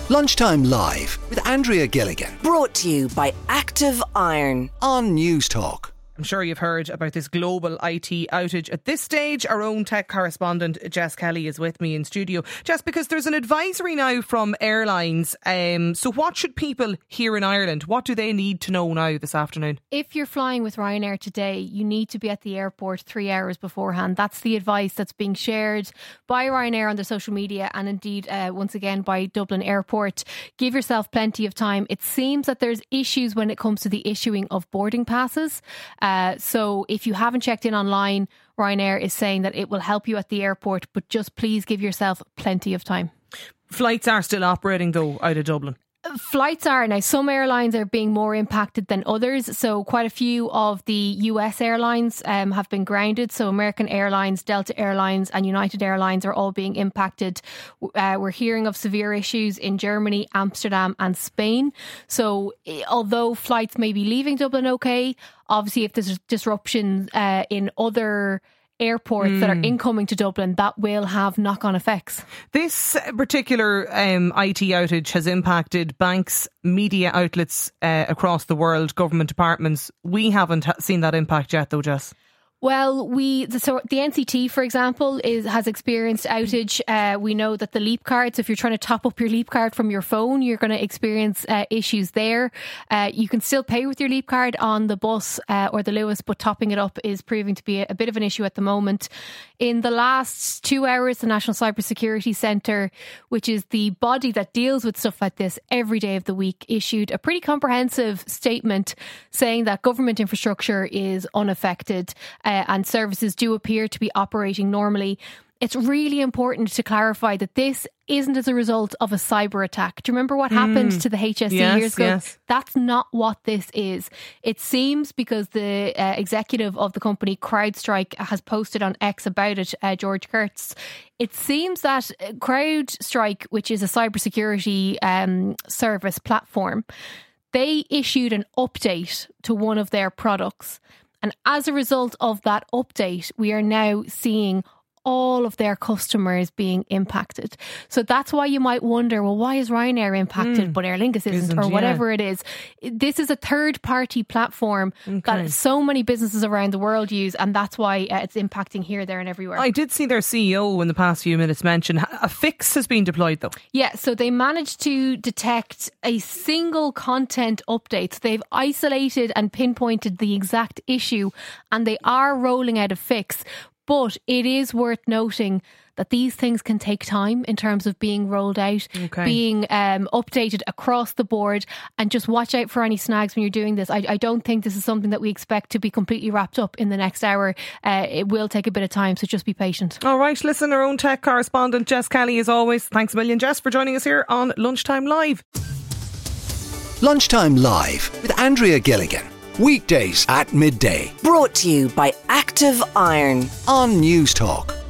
Lunchtime Live with Andrea Gilligan. Brought to you by Active Iron on News Talk. I'm sure you've heard about this global IT outage. At this stage, our own tech correspondent, Jess Kelly, is with me in studio. Jess, because there's an advisory now from airlines. So what should people here in Ireland, what do they need to know now this afternoon? If you're flying with Ryanair today, you need to be at the airport 3 hours beforehand. That's the advice that's being shared by Ryanair on their social media and indeed, once again, by Dublin Airport. Give yourself plenty of time. It seems that there's issues when it comes to the issuing of boarding passes. So if you haven't checked in online, Ryanair is saying that it will help you at the airport, but just please give yourself plenty of time. Flights are still operating though out of Dublin. Flights are. Now, some airlines are being more impacted than others. So quite a few of the US airlines have been grounded. So American Airlines, Delta Airlines and United Airlines are all being impacted. We're hearing of severe issues in Germany, Amsterdam and Spain. So although flights may be leaving Dublin okay, obviously if there's disruption in other airports that are incoming to Dublin, that will have knock-on effects. This particular IT outage has impacted banks, media outlets across the world, government departments. We haven't seen that impact yet though, Jess. Well, the NCT, for example, has experienced outage. We know that the Leap card, so if you're trying to top up your Leap card from your phone, you're going to experience issues there. You can still pay with your Leap card on the bus or the Luas, but topping it up is proving to be a bit of an issue at the moment. In the last 2 hours, the National Cybersecurity Centre, which is the body that deals with stuff like this every day of the week, issued a pretty comprehensive statement saying that government infrastructure is unaffected. And services do appear to be operating normally. It's really important to clarify that this isn't as a result of a cyber attack. Do you remember what happened to the HSE years ago? Yes. That's not what this is. It seems, because the executive of the company CrowdStrike has posted on X about it, George Kurtz, it seems that CrowdStrike, which is a cybersecurity service platform, they issued an update to one of their products. And as a result of that update, we are now seeing all of their customers being impacted. So that's why you might wonder, well, why is Ryanair impacted but Aer Lingus isn't, or whatever it is. This is a third-party platform that so many businesses around the world use, and that's why it's impacting here, there and everywhere. I did see their CEO in the past few minutes mention a fix has been deployed though. Yeah, so they managed to detect a single content update. So they've isolated and pinpointed the exact issue, and they are rolling out a fix. But it is worth noting that these things can take time in terms of being rolled out, being updated across the board, and just watch out for any snags when you're doing this. I don't think this is something that we expect to be completely wrapped up in the next hour. It will take a bit of time, so just be patient. All right, listen, our own tech correspondent Jess Kelly, as always. Thanks a million, Jess, for joining us here on Lunchtime Live. Lunchtime Live with Andrea Gilligan. Weekdays at midday. Brought to you by Active Iron on News Talk.